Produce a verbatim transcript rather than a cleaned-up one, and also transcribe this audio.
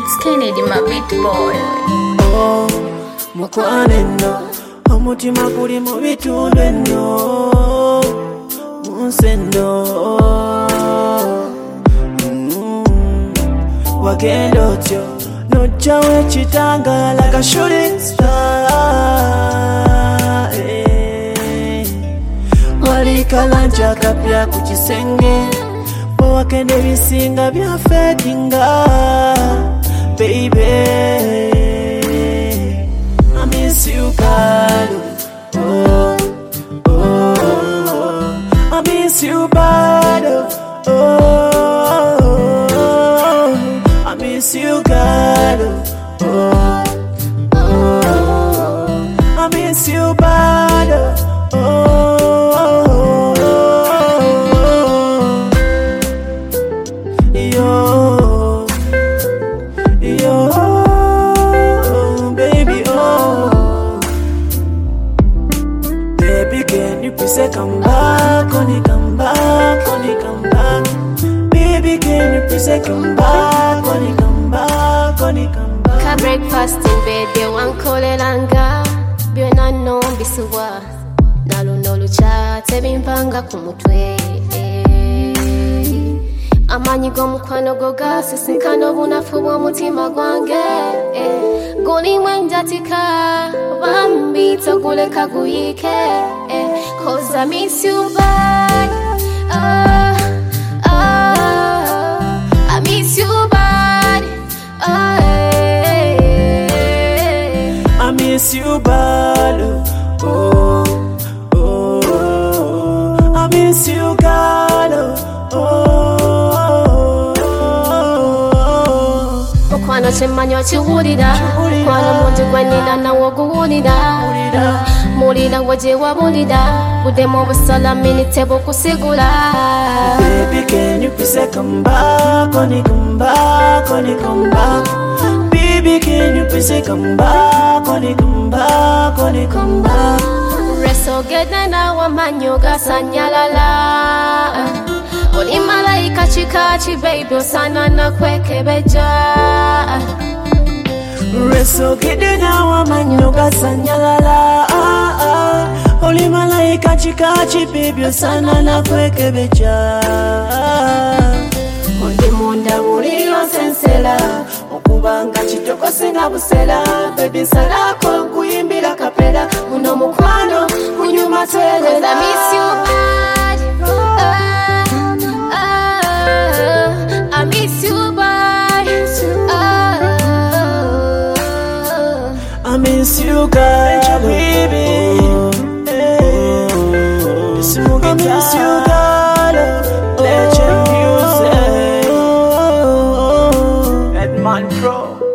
It's Kennedy, my beat boy. Oh, mukwane no, omutima guli mu bitundu eno, munsendo. Mm, wagenda otyo, nojjawo ekitanga like a shooting star. Eh, wali kalanja kapya ku kisenge, bwe wagenda ebisinga bya fedinga. Baby, I miss you, God. Oh, oh, oh, I miss you, God. Oh, oh, I miss you, God. Oh, oh, I miss you, God. Oh, yo. Yo, baby, oh, baby, can you please come back, honey, come back, honey, come back. Baby, can you please come back, honey, come back, honey, come back. Ka breakfast in bed, they want call it langa. Be na no bisuwa, nalu nolu cha tebimpanga kumutwe. Amanyi g'omukwano go gasisinkana obunafu bw'omutima gwange. Guli mwenjatika bambi toguleka guyike. Cause I miss you bad. Oh, oh, I miss you bad. Oh, hey. I miss you bad. Oh, oh, oh, I miss you God. Oh. Mukwano kimanyo kiwulira, mukwano mungi gwe nnina nawo guwulira. Mulira gye wabulira, buddemu obusala minute bukusigula. Baby, can you please come back, honey, come back, honey, come back. Baby, can you please come back, honey, come back, honey, come back. Resogedde nawe amanyo gasanyalala. Oli malayika kikaki baby osana nakwekebeja. Resogedde nawe amanyo gasanyalala. Oli malayika kikaki baby osana nakwekebeja. Oli munda buli onsensera, okubanga kitokose nga busera. Baby salako nkuyimbira kapera, guno mukwano gunyuma terera. I miss you bad. I miss you bad. I miss you, God, baby. I miss you, God. Legend music. Edman Pro.